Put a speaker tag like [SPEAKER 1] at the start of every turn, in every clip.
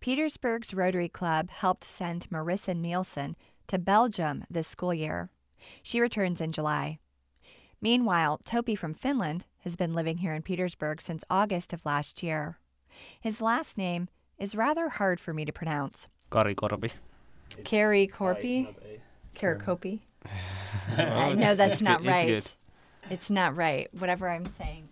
[SPEAKER 1] Petersburg's Rotary Club helped send Marissa Nielsen to Belgium this school year. She returns in July. Meanwhile, Topi from Finland has been living here in Petersburg since August of last year. His last name is rather hard for me to pronounce.
[SPEAKER 2] Kari Korpi.
[SPEAKER 1] Kari Korpi? Kari Kopi? No, that's not right. It's not right, whatever I'm saying.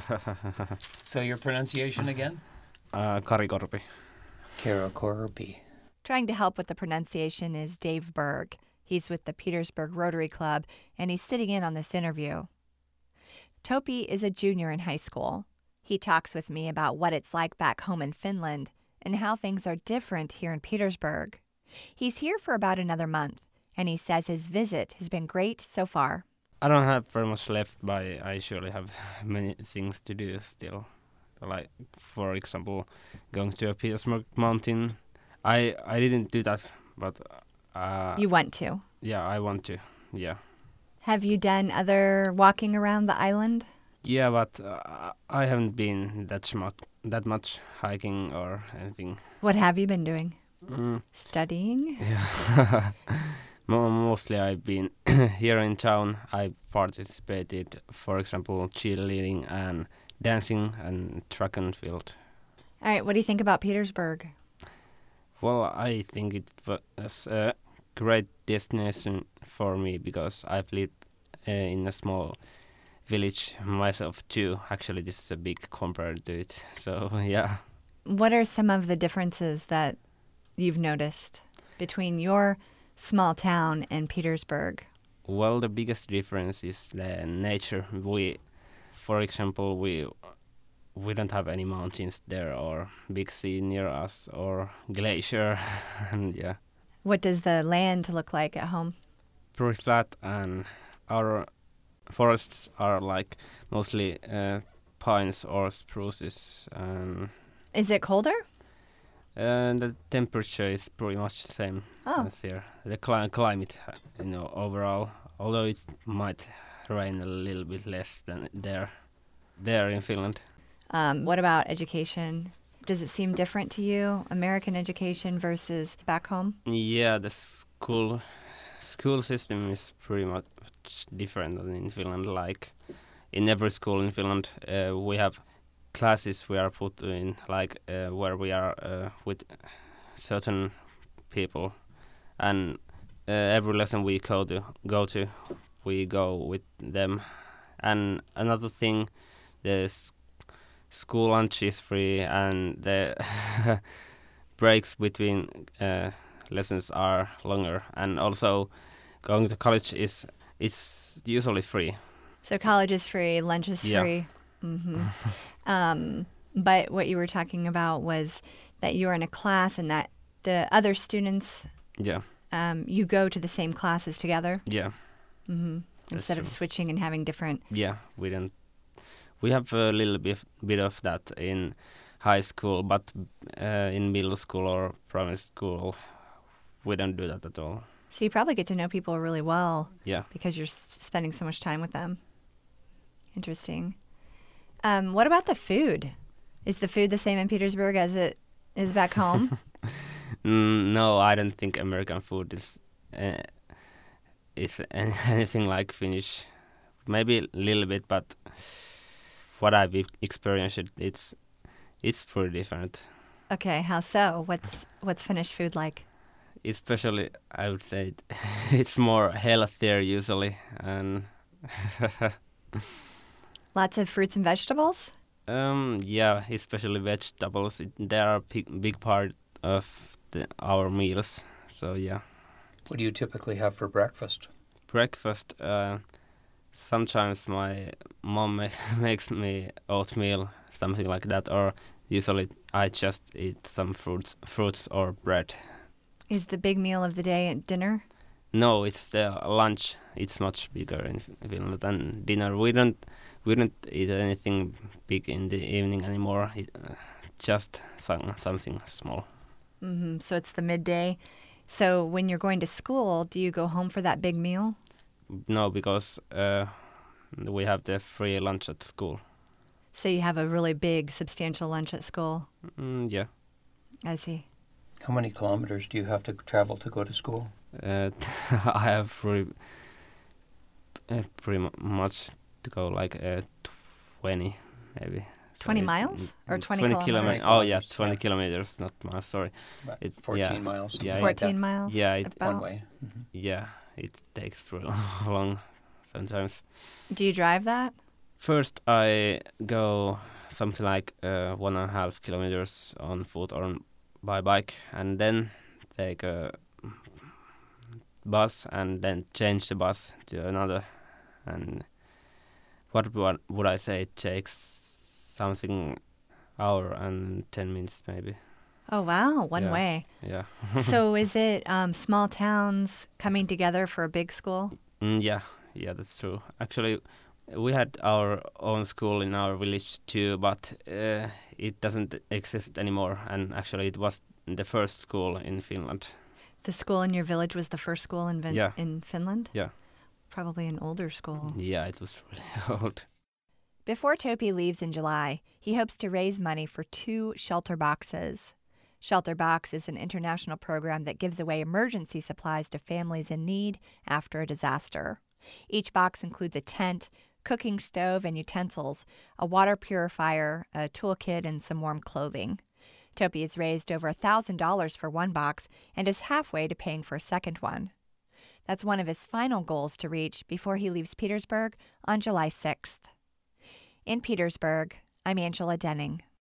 [SPEAKER 3] So your pronunciation again?
[SPEAKER 2] Kari Korpi.
[SPEAKER 3] Kara Korpi.
[SPEAKER 1] Trying to help with the pronunciation is Dave Berg. He's with the Petersburg Rotary Club, and he's sitting in on this interview. Topi is a junior in high school. He talks with me about what it's like back home in Finland and how things are different here in Petersburg. He's here for about another month, and he says his visit has been great so far.
[SPEAKER 2] I don't have very much left, but I surely have many things to do still. Like, for example, going to a Petersburg mountain. I didn't do that, but...
[SPEAKER 1] you want to?
[SPEAKER 2] Yeah, I want to, yeah.
[SPEAKER 1] Have you done other walking around the island?
[SPEAKER 2] Yeah, but I haven't been that much hiking or anything.
[SPEAKER 1] What have you been doing? Studying?
[SPEAKER 2] Yeah. Mostly I've been here in town. I participated, for example, cheerleading and dancing and track and field.
[SPEAKER 1] All right, what do you think about Petersburg?
[SPEAKER 2] Well, I think it was a great destination for me because I've lived in a small village myself too. Actually, this is a big compared to it. So, yeah.
[SPEAKER 1] What are some of the differences that you've noticed between your small town and Petersburg?
[SPEAKER 2] Well, the biggest difference is the nature. For example, we don't have any mountains there or big sea near us or glacier. And yeah.
[SPEAKER 1] What does the land look like at home?
[SPEAKER 2] Pretty flat, and our forests are like mostly pines or spruces.
[SPEAKER 1] Is it colder?
[SPEAKER 2] The temperature is pretty much the same as here. The climate, overall, although it might rain a little bit less than there in Finland.
[SPEAKER 1] What about education? Does it seem different to you, American education versus back home?
[SPEAKER 2] Yeah, the school system is pretty much different than in Finland. Like in every school in Finland, we have classes we are put in, like where we are with certain people, and every lesson we go to, we go with them. And another thing, the school lunch is free, and the breaks between lessons are longer. And also, going to college it's usually free.
[SPEAKER 1] So college is free, lunch is free. Mm-hmm. But what you were talking about was that you're in a class and that the other students, you go to the same classes together.
[SPEAKER 2] Yeah.
[SPEAKER 1] Mm-hmm. Instead of switching and having different.
[SPEAKER 2] Yeah, we don't. We have a little bit of that in high school, but in middle school or primary school, we don't do that at all.
[SPEAKER 1] So you probably get to know people really well.
[SPEAKER 2] Yeah.
[SPEAKER 1] Because you're spending so much time with them. Interesting. What about the food? Is the food the same in Petersburg as it is back home?
[SPEAKER 2] No, I don't think American food is anything like Finnish. Maybe a little bit, but what I've experienced, it's pretty different.
[SPEAKER 1] Okay, how so? What's Finnish food like?
[SPEAKER 2] Especially, I would say it's more healthier usually, and
[SPEAKER 1] lots of fruits and vegetables?
[SPEAKER 2] Yeah, especially vegetables. They are a big part of our meals. So yeah.
[SPEAKER 3] What do you typically have for breakfast?
[SPEAKER 2] Breakfast. Sometimes my mom makes me oatmeal, something like that, or usually I just eat some fruits or bread.
[SPEAKER 1] Is the big meal of the day at dinner?
[SPEAKER 2] No, it's the lunch. It's much bigger in Finland than dinner. We don't eat anything big in the evening anymore. Just something small.
[SPEAKER 1] Mm-hmm. So it's the midday. So when you're going to school, do you go home for that big meal?
[SPEAKER 2] No, because we have the free lunch at school.
[SPEAKER 1] So you have a really big, substantial lunch at school?
[SPEAKER 2] Yeah.
[SPEAKER 1] I see.
[SPEAKER 3] How many kilometers do you have to travel to go to school?
[SPEAKER 2] I have pretty much to go like 20 maybe.
[SPEAKER 1] 20 miles or 20 kilometers?
[SPEAKER 2] kilometers. Oh yeah, 20
[SPEAKER 3] yeah.
[SPEAKER 2] kilometers, not miles. Sorry.
[SPEAKER 3] About 14 miles. something
[SPEAKER 2] Yeah,
[SPEAKER 3] like
[SPEAKER 1] 14
[SPEAKER 3] that.
[SPEAKER 1] miles?
[SPEAKER 2] Yeah,
[SPEAKER 1] about.
[SPEAKER 3] One way. Mhm.
[SPEAKER 2] Yeah, it takes pretty long sometimes.
[SPEAKER 1] Do you drive that?
[SPEAKER 2] First, I go something like 1.5 kilometers on foot or by bike, and then take a bus, and then change the bus to another. And what would I say? It takes something hour and 10 minutes maybe.
[SPEAKER 1] Oh, wow. One
[SPEAKER 2] Yeah.
[SPEAKER 1] way.
[SPEAKER 2] Yeah.
[SPEAKER 1] So is it small towns coming together for a big school?
[SPEAKER 2] Yeah, that's true. Actually, we had our own school in our village too, but it doesn't exist anymore. And actually, it was the first school in Finland.
[SPEAKER 1] The school in your village was the first school in,
[SPEAKER 2] Yeah.
[SPEAKER 1] in Finland?
[SPEAKER 2] Yeah.
[SPEAKER 1] Probably an older school.
[SPEAKER 2] Yeah, it was really old.
[SPEAKER 1] Before Topi leaves in July, he hopes to raise money for 2 shelter boxes. Shelter Box is an international program that gives away emergency supplies to families in need after a disaster. Each box includes a tent, cooking stove and utensils, a water purifier, a toolkit, and some warm clothing. Topi has raised over $1,000 for one box and is halfway to paying for a second one. That's one of his final goals to reach before he leaves Petersburg on July 6th. In Petersburg, I'm Angela Denning.